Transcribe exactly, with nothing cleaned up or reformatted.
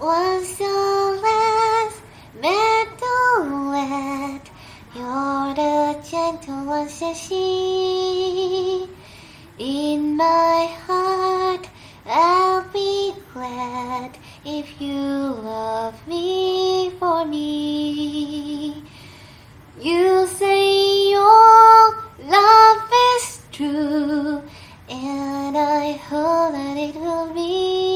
Was your last meadowlet? You're the gentle one, says she. In my heart, I'll be glad if you love me for me. You say your love is true, and I hope that it will be.